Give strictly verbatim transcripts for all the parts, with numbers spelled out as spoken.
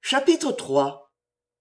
Chapitre trois.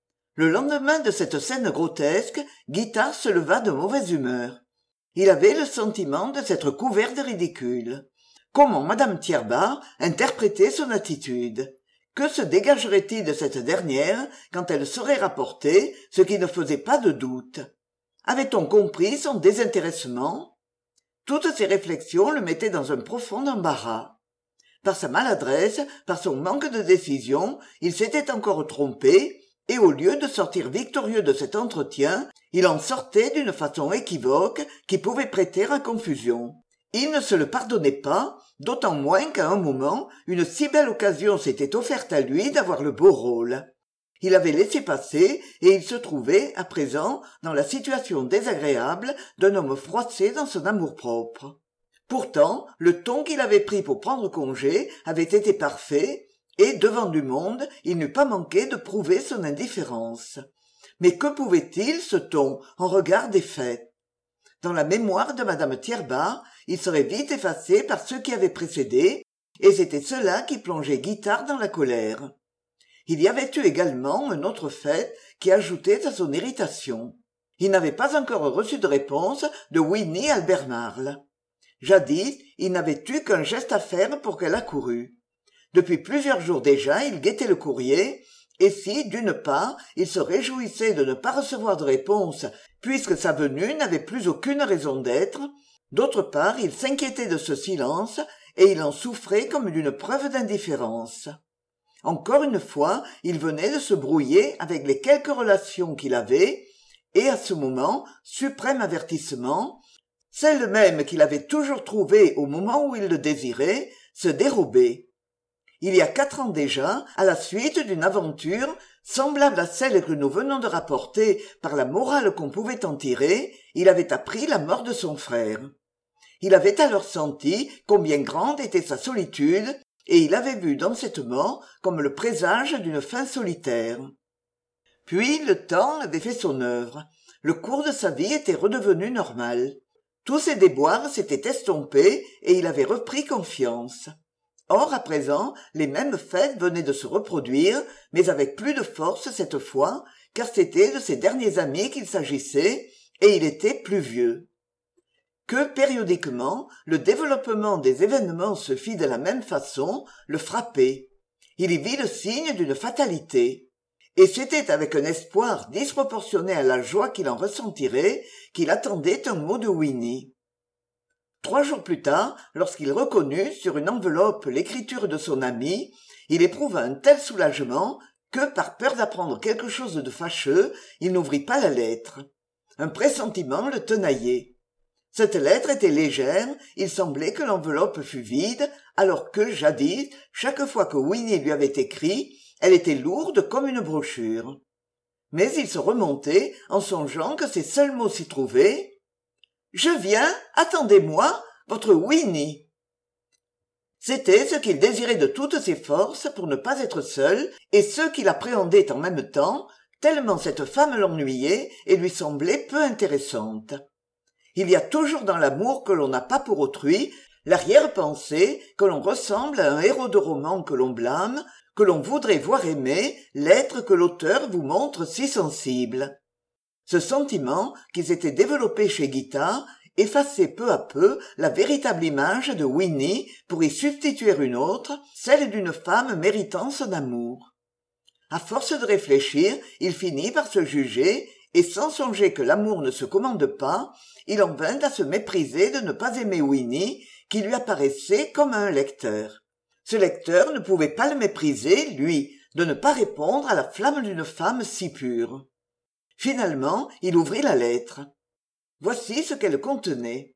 Le lendemain de cette scène grotesque, Guitare se leva de mauvaise humeur. Il avait le sentiment de s'être couvert de ridicule. Comment madame Tierbar interprétait son attitude? Que se dégagerait-il de cette dernière quand elle saurait rapporter ce qui ne faisait pas de doute? Avait-on compris son désintéressement? Toutes ces réflexions le mettaient dans un profond embarras. Par sa maladresse, par son manque de décision, il s'était encore trompé, et au lieu de sortir victorieux de cet entretien, il en sortait d'une façon équivoque qui pouvait prêter à confusion. Il ne se le pardonnait pas, d'autant moins qu'à un moment, une si belle occasion s'était offerte à lui d'avoir le beau rôle. Il avait laissé passer, et il se trouvait, à présent, dans la situation désagréable d'un homme froissé dans son amour-propre. Pourtant, le ton qu'il avait pris pour prendre congé avait été parfait, et, devant du monde, il n'eût pas manqué de prouver son indifférence. Mais que pouvait-il, ce ton, en regard des faits? Dans la mémoire de madame Tierbar, il serait vite effacé par ceux qui avaient précédé, et c'était cela qui plongeait Guitare dans la colère. Il y avait eu également un autre fait qui ajoutait à son irritation. Il n'avait pas encore reçu de réponse de Winnie Albemarle. Jadis, il n'avait eu qu'un geste à faire pour qu'elle accourût. Depuis plusieurs jours déjà, il guettait le courrier, et si, d'une part, il se réjouissait de ne pas recevoir de réponse, puisque sa venue n'avait plus aucune raison d'être, d'autre part, il s'inquiétait de ce silence, et il en souffrait comme d'une preuve d'indifférence. Encore une fois, il venait de se brouiller avec les quelques relations qu'il avait, et à ce moment, suprême avertissement, celle même qu'il avait toujours trouvée au moment où il le désirait, se dérobait. Il y a quatre ans déjà, à la suite d'une aventure semblable à celle que nous venons de rapporter par la morale qu'on pouvait en tirer, il avait appris la mort de son frère. Il avait alors senti combien grande était sa solitude, et il avait vu dans cette mort comme le présage d'une fin solitaire. Puis le temps avait fait son œuvre. Le cours de sa vie était redevenu normal. Tous ses déboires s'étaient estompés et il avait repris confiance. Or, à présent, les mêmes faits venaient de se reproduire, mais avec plus de force cette fois, car c'était de ses derniers amis qu'il s'agissait, et il était plus vieux. Que, périodiquement, le développement des événements se fit de la même façon, le frappait. Il y vit le signe d'une fatalité. Et c'était avec un espoir disproportionné à la joie qu'il en ressentirait qu'il attendait un mot de Winnie. Trois jours plus tard, lorsqu'il reconnut sur une enveloppe l'écriture de son ami, il éprouva un tel soulagement que, par peur d'apprendre quelque chose de fâcheux, il n'ouvrit pas la lettre. Un pressentiment le tenaillait. Cette lettre était légère, il semblait que l'enveloppe fût vide, alors que, jadis, chaque fois que Winnie lui avait écrit, elle était lourde comme une brochure. Mais il se remontait en songeant que ces seuls mots s'y trouvaient. « Je viens, attendez-moi, votre Winnie !» C'était ce qu'il désirait de toutes ses forces pour ne pas être seul, et ce qu'il appréhendait en même temps, tellement cette femme l'ennuyait et lui semblait peu intéressante. Il y a toujours dans l'amour que l'on n'a pas pour autrui l'arrière-pensée que l'on ressemble à un héros de roman que l'on blâme, que l'on voudrait voir aimer l'être que l'auteur vous montre si sensible. Ce sentiment qui s'était développé chez Guitare effaçait peu à peu la véritable image de Winnie pour y substituer une autre, celle d'une femme méritant son amour. À force de réfléchir, il finit par se juger, et sans songer que l'amour ne se commande pas, il en vint à se mépriser de ne pas aimer Winnie, qui lui apparaissait comme un lecteur. Ce lecteur ne pouvait pas le mépriser, lui, de ne pas répondre à la flamme d'une femme si pure. Finalement, il ouvrit la lettre. Voici ce qu'elle contenait.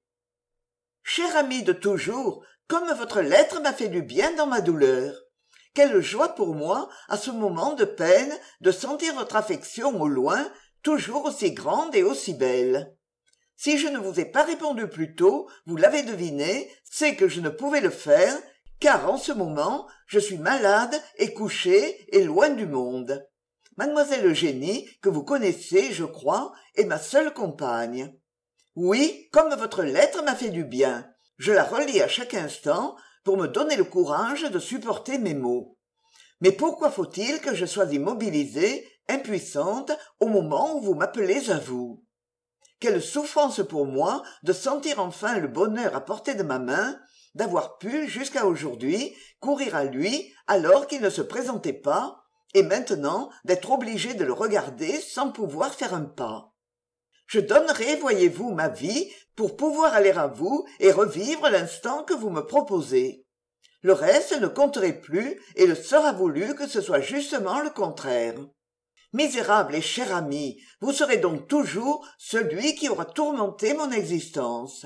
« Cher ami de toujours, comme votre lettre m'a fait du bien dans ma douleur. Quelle joie pour moi, à ce moment de peine, de sentir votre affection au loin, toujours aussi grande et aussi belle. Si je ne vous ai pas répondu plus tôt, vous l'avez deviné, c'est que je ne pouvais le faire, car en ce moment, je suis malade et couché et loin du monde. Mademoiselle Eugénie, que vous connaissez, je crois, est ma seule compagne. Oui, comme votre lettre m'a fait du bien. Je la relis à chaque instant pour me donner le courage de supporter mes maux. Mais pourquoi faut-il que je sois immobilisée, impuissante, au moment où vous m'appelez à vous? Quelle souffrance pour moi de sentir enfin le bonheur à portée de ma main, d'avoir pu, jusqu'à aujourd'hui, courir à lui alors qu'il ne se présentait pas, et maintenant d'être obligée de le regarder sans pouvoir faire un pas. Je donnerais, voyez-vous, ma vie pour pouvoir aller à vous et revivre l'instant que vous me proposez. Le reste ne compterait plus et il sera voulu que ce soit justement le contraire. Misérable et cher ami, vous serez donc toujours celui qui aura tourmenté mon existence.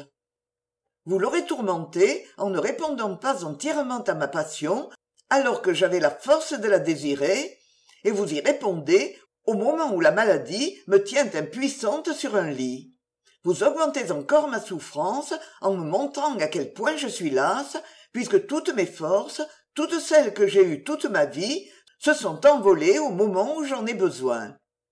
Vous l'aurez tourmenté en ne répondant pas entièrement à ma passion, alors que j'avais la force de la désirer, et vous y répondez au moment où la maladie me tient impuissante sur un lit. Vous augmentez encore ma souffrance en me montrant à quel point je suis lasse, puisque toutes mes forces, toutes celles que j'ai eues toute ma vie, se sont envolées au moment où j'en ai besoin.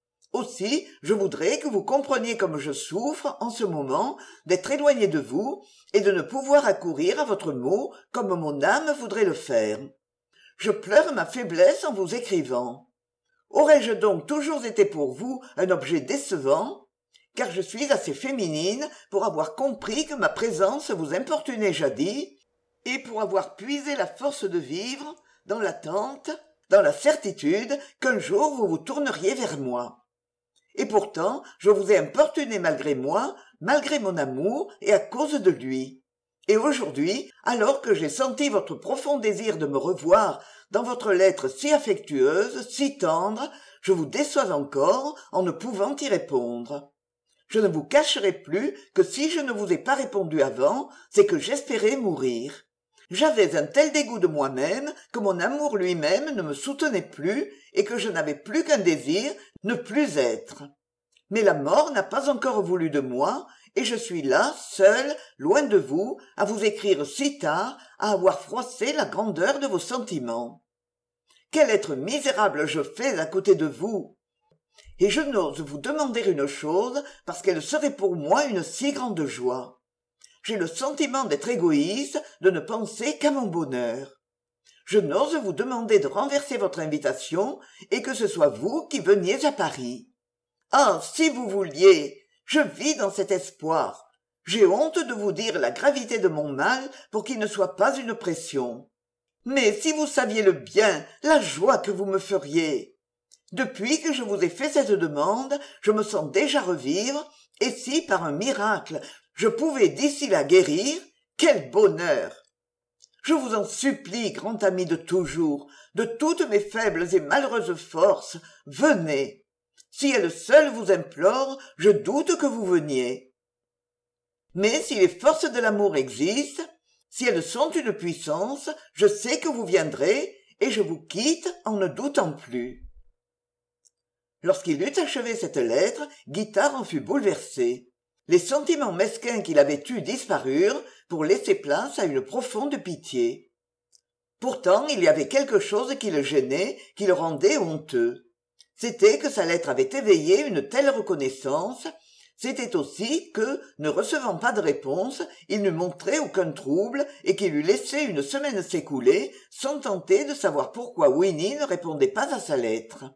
Aussi, je voudrais que vous compreniez comme je souffre, en ce moment, d'être éloignée de vous et de ne pouvoir accourir à votre mot comme mon âme voudrait le faire. Je pleure ma faiblesse en vous écrivant. Aurais-je donc toujours été pour vous un objet décevant? Car je suis assez féminine pour avoir compris que ma présence vous importunait jadis, et pour avoir puisé la force de vivre dans l'attente, dans la certitude qu'un jour vous vous tourneriez vers moi. Et pourtant, je vous ai importuné malgré moi, malgré mon amour et à cause de lui. Et aujourd'hui, alors que j'ai senti votre profond désir de me revoir dans votre lettre si affectueuse, si tendre, je vous déçois encore en ne pouvant y répondre. Je ne vous cacherai plus que si je ne vous ai pas répondu avant, c'est que j'espérais mourir. J'avais un tel dégoût de moi-même que mon amour lui-même ne me soutenait plus et que je n'avais plus qu'un désir, ne plus être. Mais la mort n'a pas encore voulu de moi, et je suis là, seule, loin de vous, à vous écrire si tard, à avoir froissé la grandeur de vos sentiments. Quel être misérable je fais à côté de vous! Et je n'ose vous demander une chose parce qu'elle serait pour moi une si grande joie. J'ai le sentiment d'être égoïste, de ne penser qu'à mon bonheur. Je n'ose vous demander de renverser votre invitation et que ce soit vous qui veniez à Paris. Ah, si vous vouliez! Je vis dans cet espoir. J'ai honte de vous dire la gravité de mon mal pour qu'il ne soit pas une pression. Mais si vous saviez le bien, la joie que vous me feriez! Depuis que je vous ai fait cette demande, je me sens déjà revivre, et si, par un miracle, je pouvais d'ici la guérir, quel bonheur! Je vous en supplie, grand ami de toujours, de toutes mes faibles et malheureuses forces, venez! Si elle seule vous implore, je doute que vous veniez. Mais si les forces de l'amour existent, si elles sont une puissance, je sais que vous viendrez, et je vous quitte en ne doutant plus. Lorsqu'il eut achevé cette lettre, Guitare en fut bouleversé. Les sentiments mesquins qu'il avait eus disparurent pour laisser place à une profonde pitié. Pourtant, il y avait quelque chose qui le gênait, qui le rendait honteux. C'était que sa lettre avait éveillé une telle reconnaissance, c'était aussi que, ne recevant pas de réponse, il n'eût montré aucun trouble et qu'il eût laissé une semaine s'écouler sans tenter de savoir pourquoi Winnie ne répondait pas à sa lettre.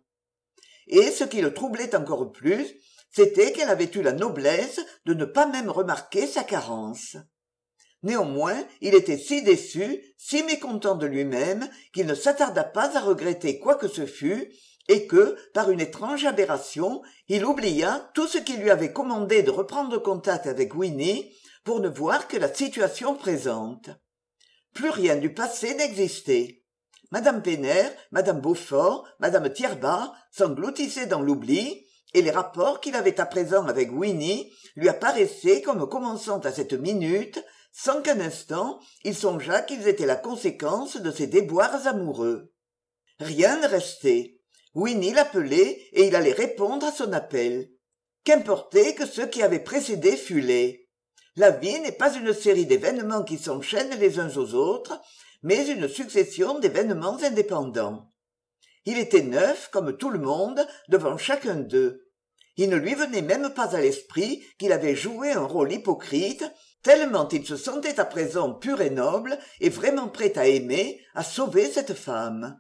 Et ce qui le troublait encore plus, c'était qu'elle avait eu la noblesse de ne pas même remarquer sa carence. Néanmoins, il était si déçu, si mécontent de lui-même, qu'il ne s'attarda pas à regretter quoi que ce fût, et que, par une étrange aberration, il oublia tout ce qui lui avait commandé de reprendre contact avec Winnie pour ne voir que la situation présente. Plus rien du passé n'existait. Madame Penner, Madame Beaufort, Madame Tierbat s'engloutissaient dans l'oubli, et les rapports qu'il avait à présent avec Winnie lui apparaissaient comme commençant à cette minute, sans qu'un instant il songeât qu'ils étaient la conséquence de ses déboires amoureux. Rien ne restait. Winnie l'appelait et il allait répondre à son appel. Qu'importait que ce qui avait précédé fût laid. La vie n'est pas une série d'événements qui s'enchaînent les uns aux autres, mais une succession d'événements indépendants. Il était neuf, comme tout le monde, devant chacun d'eux. Il ne lui venait même pas à l'esprit qu'il avait joué un rôle hypocrite, tellement il se sentait à présent pur et noble et vraiment prêt à aimer, à sauver cette femme.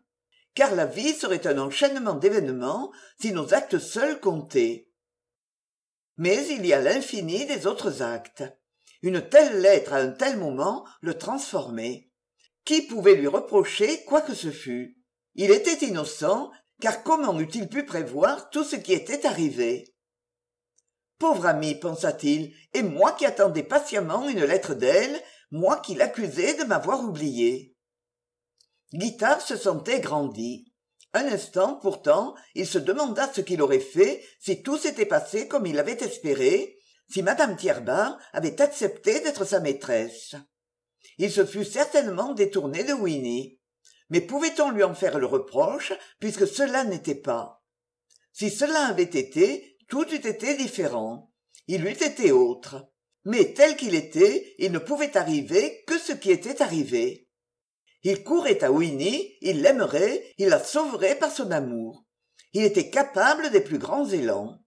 car la vie serait un enchaînement d'événements si nos actes seuls comptaient. Mais il y a l'infini des autres actes. Une telle lettre à un tel moment le transformait. Qui pouvait lui reprocher quoi que ce fût? Il était innocent, car comment eût-il pu prévoir tout ce qui était arrivé? Pauvre ami, pensa-t-il, et moi qui attendais patiemment une lettre d'elle, moi qui l'accusais de m'avoir oublié. Guitare se sentait grandi. Un instant, pourtant, il se demanda ce qu'il aurait fait si tout s'était passé comme il l'avait espéré, si madame Tiers-Bar avait accepté d'être sa maîtresse. Il se fût certainement détourné de Winnie. Mais pouvait-on lui en faire le reproche, puisque cela n'était pas? Si cela avait été, tout eût été différent. Il eût été autre. Mais tel qu'il était, il ne pouvait arriver que ce qui était arrivé. Il courait à Winnie, il l'aimerait, il la sauverait par son amour. Il était capable des plus grands élans.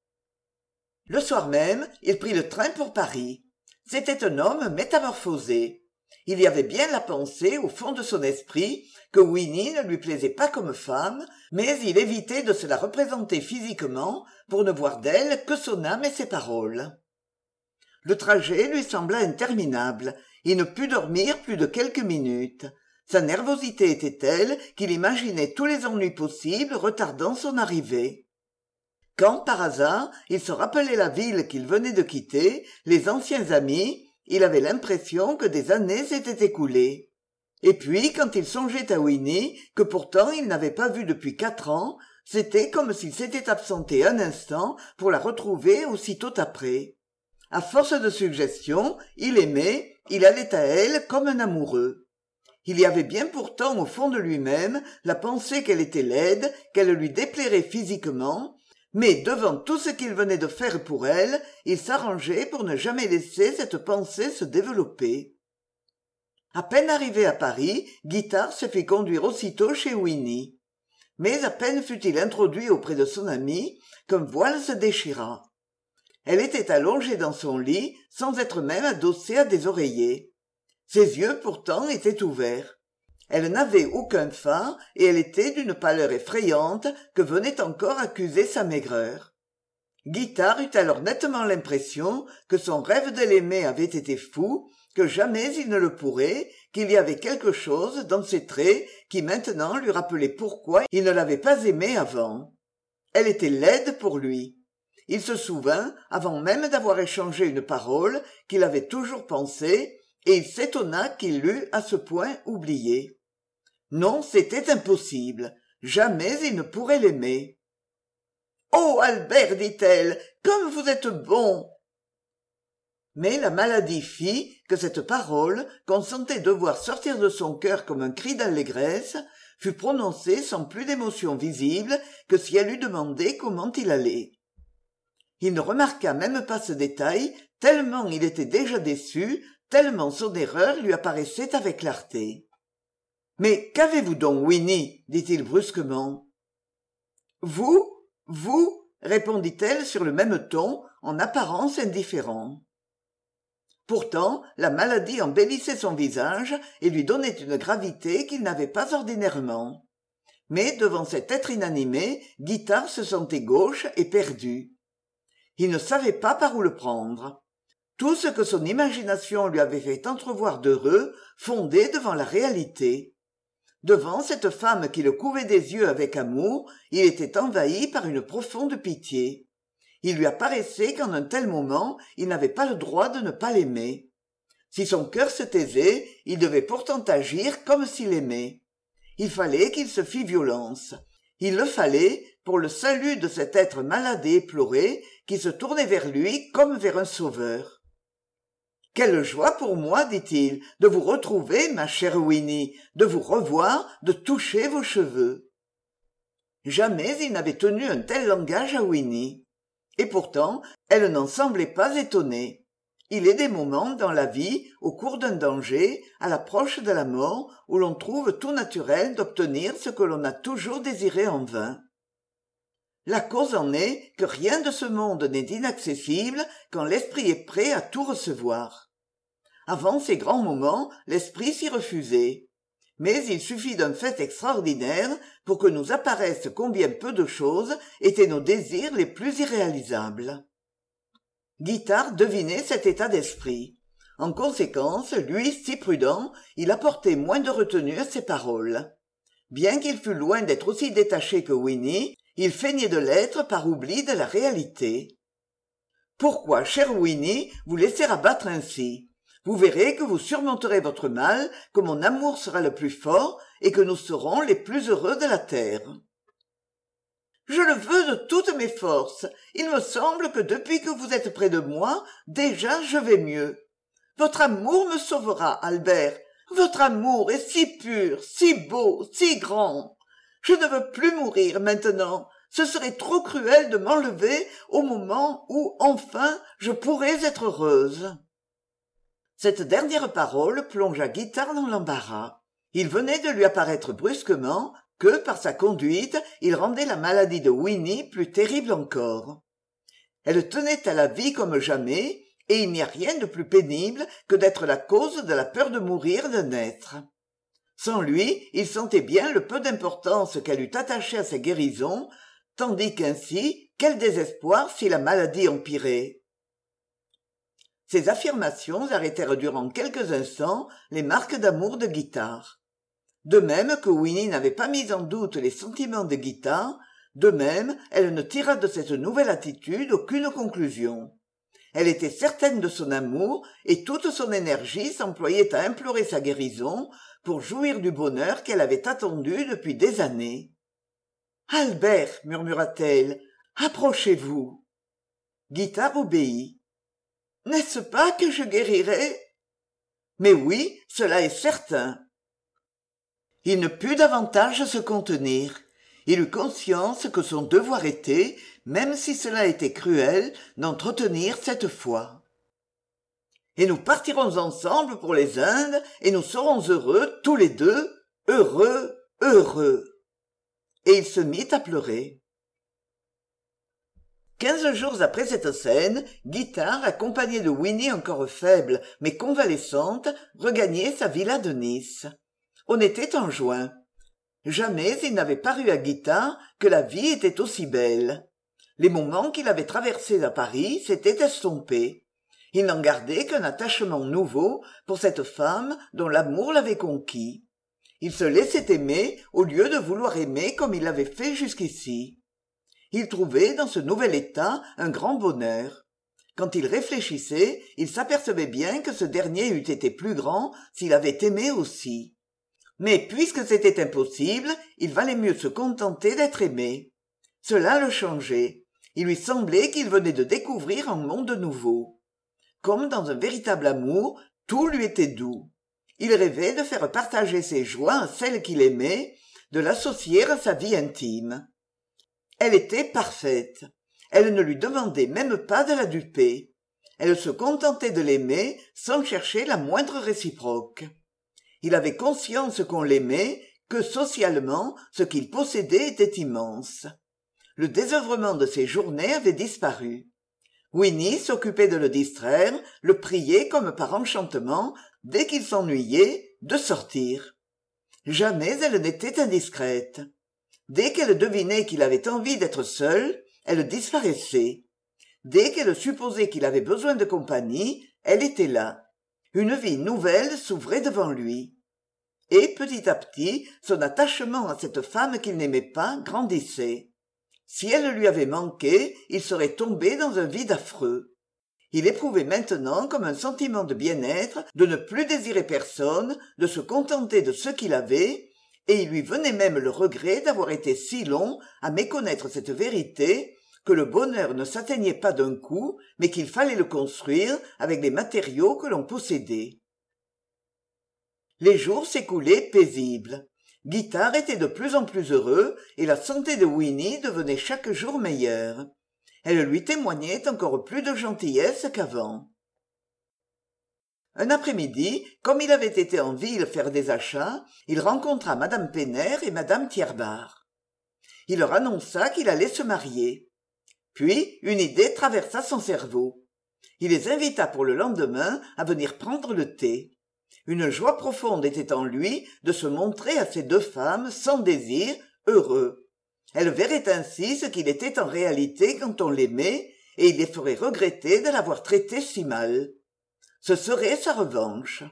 Le soir même, il prit le train pour Paris. C'était un homme métamorphosé. Il y avait bien la pensée, au fond de son esprit, que Winnie ne lui plaisait pas comme femme, mais il évitait de se la représenter physiquement pour ne voir d'elle que son âme et ses paroles. Le trajet lui sembla interminable. Il ne put dormir plus de quelques minutes. Sa nervosité était telle qu'il imaginait tous les ennuis possibles retardant son arrivée. Quand, par hasard, il se rappelait la ville qu'il venait de quitter, les anciens amis, il avait l'impression que des années s'étaient écoulées. Et puis, quand il songeait à Winnie, que pourtant il n'avait pas vue depuis quatre ans, c'était comme s'il s'était absenté un instant pour la retrouver aussitôt après. À force de suggestions, il aimait, il allait à elle comme un amoureux. Il y avait bien pourtant au fond de lui-même la pensée qu'elle était laide, qu'elle lui déplairait physiquement, mais devant tout ce qu'il venait de faire pour elle, il s'arrangeait pour ne jamais laisser cette pensée se développer. À peine arrivé à Paris, Guitare se fit conduire aussitôt chez Winnie. Mais à peine fut-il introduit auprès de son amie qu'un voile se déchira. Elle était allongée dans son lit, sans être même adossée à des oreillers. Ses yeux, pourtant, étaient ouverts. Elle n'avait aucun fard, et elle était d'une pâleur effrayante que venait encore accuser sa maigreur. Guitare eut alors nettement l'impression que son rêve de l'aimer avait été fou, que jamais il ne le pourrait, qu'il y avait quelque chose dans ses traits qui maintenant lui rappelait pourquoi il ne l'avait pas aimée avant. Elle était laide pour lui. Il se souvint, avant même d'avoir échangé une parole, qu'il avait toujours pensé, et il s'étonna qu'il l'eût à ce point oublié. Non, c'était impossible. Jamais il ne pourrait l'aimer. « Oh, Albert, dit-elle, comme vous êtes bon !» Mais la maladie fit que cette parole, qu'on sentait devoir sortir de son cœur comme un cri d'allégresse, fut prononcée sans plus d'émotion visible que si elle eût demandé comment il allait. Il ne remarqua même pas ce détail, tellement il était déjà déçu, tellement son erreur lui apparaissait avec clarté. « Mais qu'avez-vous donc, Winnie ?» dit-il brusquement. « Vous Vous ?» répondit-elle sur le même ton, en apparence indifférent. Pourtant, la maladie embellissait son visage et lui donnait une gravité qu'il n'avait pas ordinairement. Mais devant cet être inanimé, Guitare se sentait gauche et perdu. Il ne savait pas par où le prendre. Tout ce que son imagination lui avait fait entrevoir d'heureux fondait devant la réalité. Devant cette femme qui le couvait des yeux avec amour, il était envahi par une profonde pitié. Il lui apparaissait qu'en un tel moment, il n'avait pas le droit de ne pas l'aimer. Si son cœur se taisait, il devait pourtant agir comme s'il aimait. Il fallait qu'il se fît violence. Il le fallait pour le salut de cet être malade et éploré qui se tournait vers lui comme vers un sauveur. « Quelle joie pour moi, dit-il, de vous retrouver, ma chère Winnie, de vous revoir, de toucher vos cheveux. » Jamais il n'avait tenu un tel langage à Winnie. Et pourtant, elle n'en semblait pas étonnée. Il est des moments dans la vie, au cours d'un danger, à l'approche de la mort, où l'on trouve tout naturel d'obtenir ce que l'on a toujours désiré en vain. La cause en est que rien de ce monde n'est inaccessible quand l'esprit est prêt à tout recevoir. Avant ces grands moments, l'esprit s'y refusait. mais il suffit d'un fait extraordinaire pour que nous apparaisse combien peu de choses étaient nos désirs les plus irréalisables. Guitare devinait cet état d'esprit. En conséquence, lui, si prudent, il apportait moins de retenue à ses paroles. Bien qu'il fût loin d'être aussi détaché que Winnie, il feignait de l'être par oubli de la réalité. « Pourquoi, chère Winnie, vous laisser abattre ainsi ? Vous verrez que vous surmonterez votre mal, que mon amour sera le plus fort et que nous serons les plus heureux de la terre. » « Je le veux de toutes mes forces. Il me semble que depuis que vous êtes près de moi, déjà je vais mieux. Votre amour me sauvera, Albert. Votre amour est si pur, si beau, si grand. Je ne veux plus mourir maintenant. Ce serait trop cruel de m'enlever au moment où, enfin, je pourrais être heureuse. » Cette dernière parole plongea Guitare dans l'embarras. Il venait de lui apparaître brusquement que, par sa conduite, il rendait la maladie de Winnie plus terrible encore. Elle tenait à la vie comme jamais, et il n'y a rien de plus pénible que d'être la cause de la peur de mourir d'un être. Sans lui, il sentait bien le peu d'importance qu'elle eût attachée à sa guérison, tandis qu'ainsi, quel désespoir si la maladie empirait. Ces affirmations arrêtèrent durant quelques instants les marques d'amour de Guitare. De même que Winnie n'avait pas mis en doute les sentiments de Guitare, de même elle ne tira de cette nouvelle attitude aucune conclusion. Elle était certaine de son amour et toute son énergie s'employait à implorer sa guérison pour jouir du bonheur qu'elle avait attendu depuis des années. « Albert, murmura-t-elle, approchez-vous. » Guitare obéit. « N'est-ce pas que je guérirai ? » ?»« Mais oui, cela est certain. » Il ne put davantage se contenir. Il eut conscience que son devoir était, même si cela était cruel, d'entretenir cette foi. « Et nous partirons ensemble pour les Indes, et nous serons heureux, tous les deux, heureux, heureux. » Et il se mit à pleurer. Quinze jours après cette scène, Guitare, accompagné de Winnie encore faible mais convalescente, regagnait sa villa de Nice. On était en juin. Jamais il n'avait paru à Guitare que la vie était aussi belle. Les moments qu'il avait traversés à Paris s'étaient estompés. Il n'en gardait qu'un attachement nouveau pour cette femme dont l'amour l'avait conquis. Il se laissait aimer au lieu de vouloir aimer comme il l'avait fait jusqu'ici. Il trouvait dans ce nouvel état un grand bonheur. Quand il réfléchissait, il s'apercevait bien que ce dernier eût été plus grand s'il avait aimé aussi. Mais puisque c'était impossible, il valait mieux se contenter d'être aimé. Cela le changeait. Il lui semblait qu'il venait de découvrir un monde nouveau. Comme dans un véritable amour, tout lui était doux. Il rêvait de faire partager ses joies à celle qu'il aimait, de l'associer à sa vie intime. Elle était parfaite. Elle ne lui demandait même pas de la duper. Elle se contentait de l'aimer sans chercher la moindre réciproque. Il avait conscience qu'on l'aimait, que socialement, ce qu'il possédait était immense. Le désœuvrement de ses journées avait disparu. Winnie s'occupait de le distraire, le priait comme par enchantement, dès qu'il s'ennuyait, de sortir. Jamais elle n'était indiscrète. Dès qu'elle devinait qu'il avait envie d'être seul, elle disparaissait. Dès qu'elle supposait qu'il avait besoin de compagnie, elle était là. Une vie nouvelle s'ouvrait devant lui. Et petit à petit, son attachement à cette femme qu'il n'aimait pas grandissait. Si elle lui avait manqué, il serait tombé dans un vide affreux. Il éprouvait maintenant comme un sentiment de bien-être, de ne plus désirer personne, de se contenter de ce qu'il avait, et il lui venait même le regret d'avoir été si long à méconnaître cette vérité, que le bonheur ne s'atteignait pas d'un coup, mais qu'il fallait le construire avec les matériaux que l'on possédait. Les jours s'écoulaient paisibles. Guitare était de plus en plus heureux et la santé de Winnie devenait chaque jour meilleure. Elle lui témoignait encore plus de gentillesse qu'avant. Un après-midi, comme il avait été en ville faire des achats, il rencontra madame Penner et madame Thiérbard. Il leur annonça qu'il allait se marier. Puis une idée traversa son cerveau. Il les invita pour le lendemain à venir prendre le thé. Une joie profonde était en lui de se montrer à ces deux femmes sans désir, heureux. Elles verraient ainsi ce qu'il était en réalité quand on l'aimait, et il les ferait regretter de l'avoir traité si mal. Ce serait sa revanche.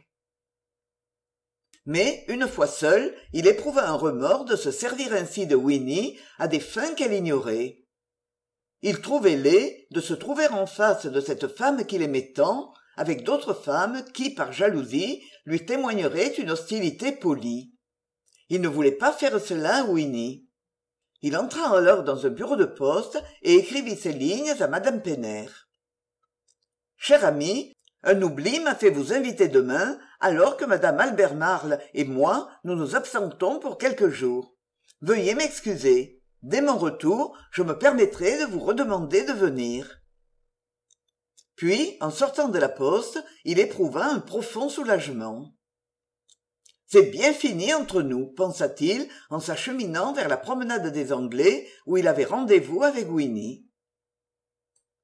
Mais, une fois seul, il éprouva un remords de se servir ainsi de Winnie à des fins qu'elle ignorait. Il trouvait laid de se trouver en face de cette femme qu'il aimait tant, avec d'autres femmes qui, par jalousie, lui témoigneraient une hostilité polie. Il ne voulait pas faire cela à Winnie. Il entra alors dans un bureau de poste et écrivit ces lignes à madame Penner. « Cher ami, un oubli m'a fait vous inviter demain, alors que madame Albemarle et moi nous nous absentons pour quelques jours. Veuillez m'excuser. Dès mon retour, je me permettrai de vous redemander de venir. » Puis, en sortant de la poste, il éprouva un profond soulagement. C'est bien fini entre nous, pensa-t-il en s'acheminant vers la promenade des Anglais où il avait rendez-vous avec Winnie.